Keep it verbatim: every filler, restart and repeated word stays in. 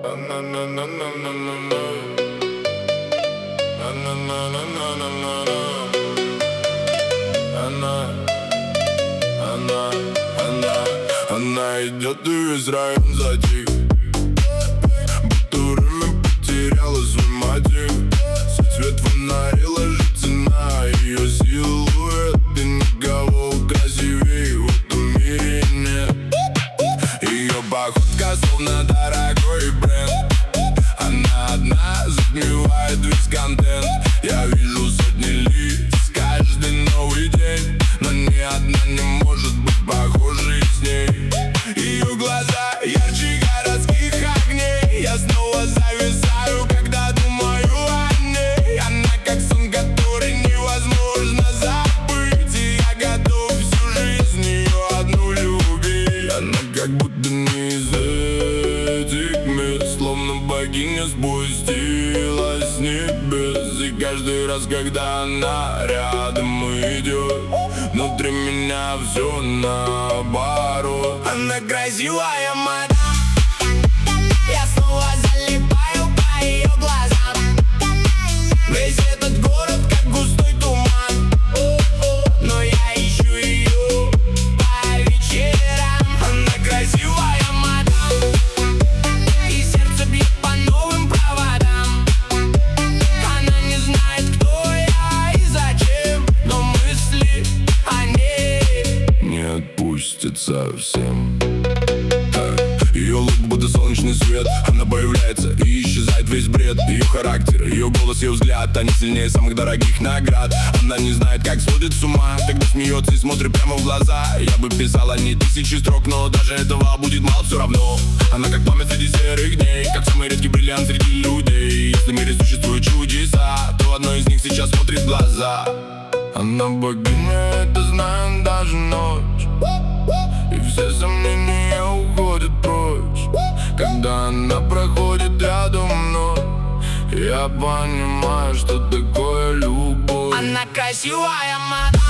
Она, она, она, она идет, и весь район затих, будто время потеряла свой мотив. Свет фонарей ложится на ее силуэт, и никого красивее в этом мире нет. Ее походка словно дорогой бренд, она одна затмевает весь контент. Я вижу сотни лиц каждый новый день, но ни одна не может быть похожей с ней. Ее глаза ярче городских огней, я снова зависаю, когда думаю о ней. Она как сон, который невозможно забыть, и я готов всю жизнь ее одну любить. Она как будто не из этих мест, словно богиня спустилась с небес. И каждый раз, когда она рядом идет, внутри меня все наоборот. Она красивая мадам, я снова залипаю по ее глазам. Весь этот город как густой туман, но я ищу ее по вечерам. Она красивая мадам, и сердце бьет по новым проводам. Она не знает, кто я и зачем, но мысли о ней не отпустят совсем. Ее лук будто солнечный свет, она появляется и исчезает весь бред. Ее характер, ее голос, ее взгляд, они сильнее самых дорогих наград. Она не знает, как сводит с ума, когда смеется и смотрит прямо в глаза. Я бы писал о ней тысячи строк, но даже этого будет мало все равно. Она как пламя среди серых дней, как самый редкий бриллиант среди людей. Если в мире существуют чудеса, то одно из них сейчас смотрит в глаза. Она богиня, это знает даже ночь, и все сомнения уходят прочь. Когда она проходит рядом мной, я понимаю, что такое любовь. Она красивая мадам.